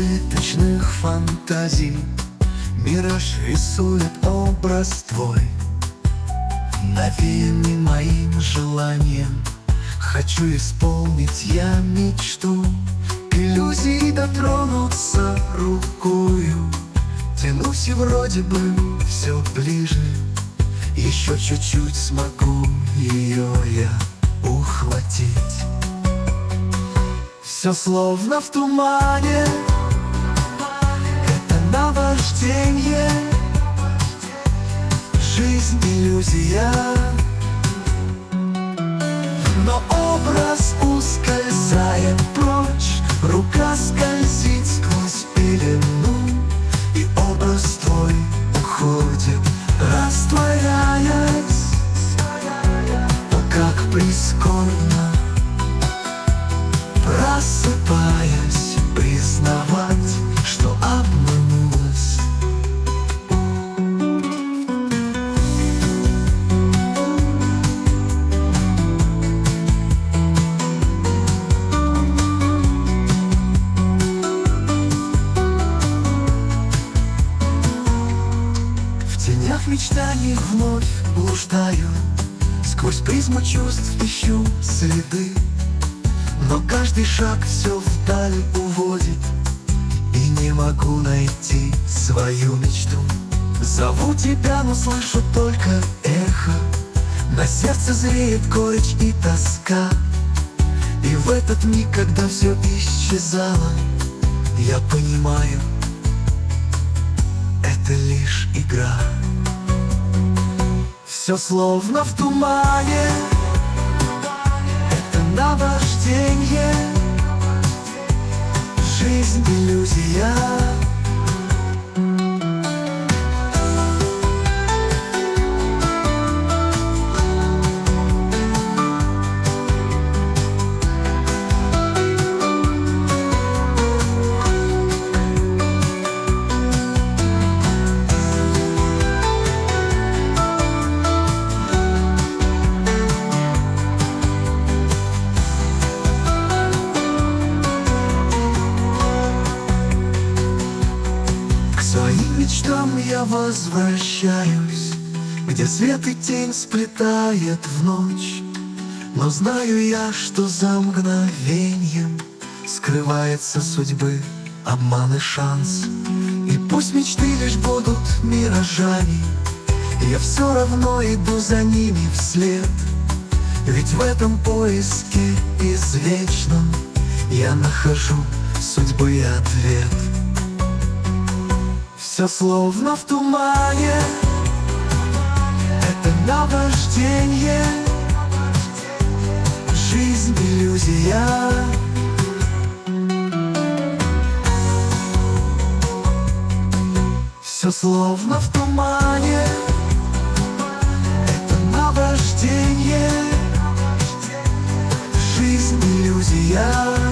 несбыточных фантазий мираж рисует образ твой, навеянный моим желанием. Хочу исполнить я мечту, к иллюзии дотронуться рукою. Тянусь и вроде бы все ближе, еще чуть-чуть смогу ее я ухватить. Все словно в тумане, это наваждение, жизнь иллюзия. Но образ ускользает прочь, рука скользит сквозь пелену, и образ твой уходит, растворяясь. О, как прискорбно, просыпаясь, признавать, что обманулась. В тенях мечтаний вновь блуждаю, сквозь призму чувств ищу следы. Но каждый шаг все вдаль уводит, и не могу найти свою мечту. Зову тебя, но слышу только эхо, на сердце зреет горечь и тоска. И в этот миг, когда все исчезало, я понимаю, это лишь игра. Все словно в тумане, это наваждение, жизнь иллюзия. Своим мечтам я возвращаюсь, где свет и тень сплетает в ночь. Но знаю я, что за мгновеньем скрывается судьбы обман и шанс. И пусть мечты лишь будут миражами, я все равно иду за ними вслед. Ведь в этом поиске извечном я нахожу судьбы ответ. Все словно в тумане, это наваждение, жизнь иллюзия. Все словно в тумане, это наваждение, жизнь иллюзия.